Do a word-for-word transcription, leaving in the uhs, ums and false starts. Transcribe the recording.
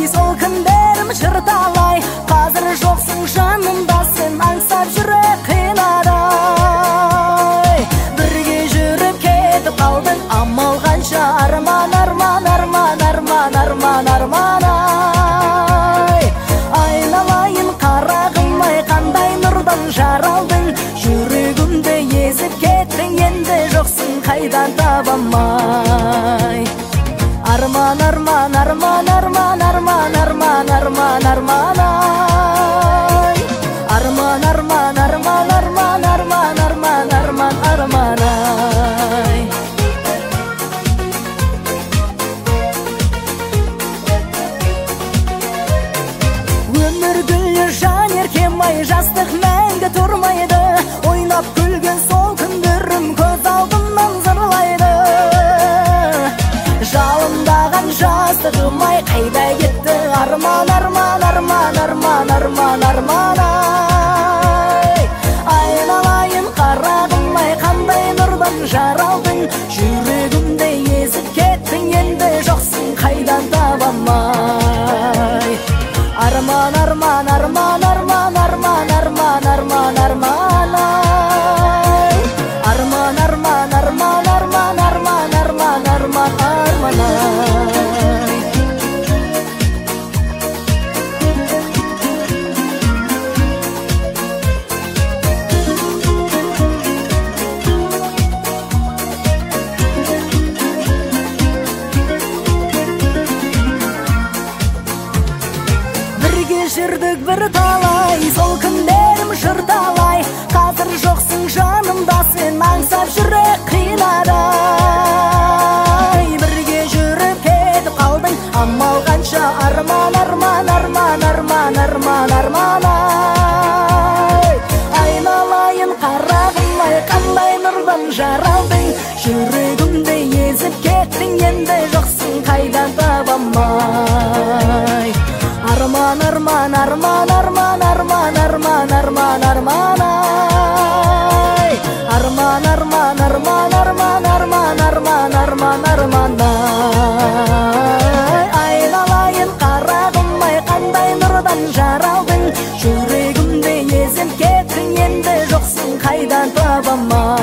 сол күндерім шыр талай, қазір жоқсың жанымда сен, аңсап жүрек қинадай. Бірге жүріп кетіп қалдың, амал қанша, арман арман арман арман арман арман ай. Айналайын қарағым ай, қандай нұрдан жаралдың, жүрегімді езіп кеттің, енді жоқсың қайдан табамай. Арман арман арман арман арман арман арман арман ай. Арман арман арман арман арман арман арман арман ай. Өмір гүлі жан еркем ай, жастық мәңгі тұрмайды, ойнап күлген сол күндерім көз алдымнан зырлайды. Жалындаған жастығым ай, қайда кетті, арман арман арман арман арман арман ай. Айналайын қарағым ай, қандай нұрдан жаралдың, жүрегімді езіп кеттің, енді жоқсың қайдан табамай. Арман арман арман арман арман арман арман арман ай. Арман арман арман арман арман арман арман арман ай. Жүрдік бір талай, сол күндерім жыр талай, қазір жоқсың жанымда сен, аңсап жүрек қинадай. Бірге жүріп кетіп қалдың, амал қанша, арман арман арман арман арман арман ай. Айналайын қарағым ай, қандай нұрдан жаралдың, жүрегімді езіп кеттің, енді жоқсың қайдан табамай. Арман арман арман арман арман арман арман арман ай. Арман арман арман арман арман арман арман арман ай. Айналайын қарағым ай, қандай нұрдан жаралдың, жүрегімді езіп кеттің, енді жоқсың қайдан табамай.